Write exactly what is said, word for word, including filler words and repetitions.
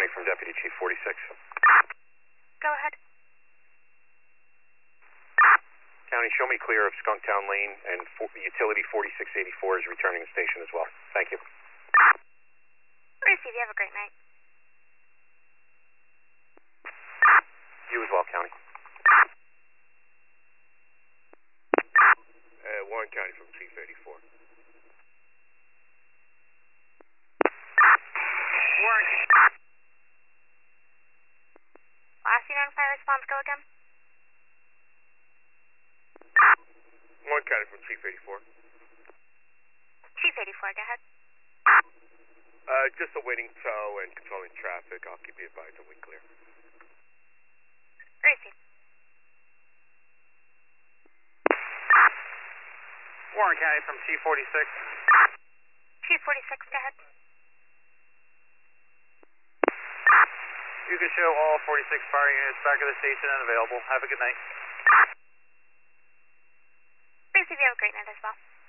County from Deputy Chief forty-six. Go ahead. County, show me clear of Skunktown Lane, and for, utility forty-six eighty-four is returning the station as well. Thank you. Receive. You have a great night. You as well, County. Uh, Warren County from Chief eighty-four. Warren. Last unit on fire response, go again. Warren County from Chief eighty-four. Chief eighty-four, go ahead. Uh, just awaiting tow and controlling traffic. I'll keep you advised when we clear. Receive. Warren County from Chief forty-six. Chief forty-six, go ahead. You can show all forty-six fire units back at the station and available. Have a good night. Receive. You have a great night as well.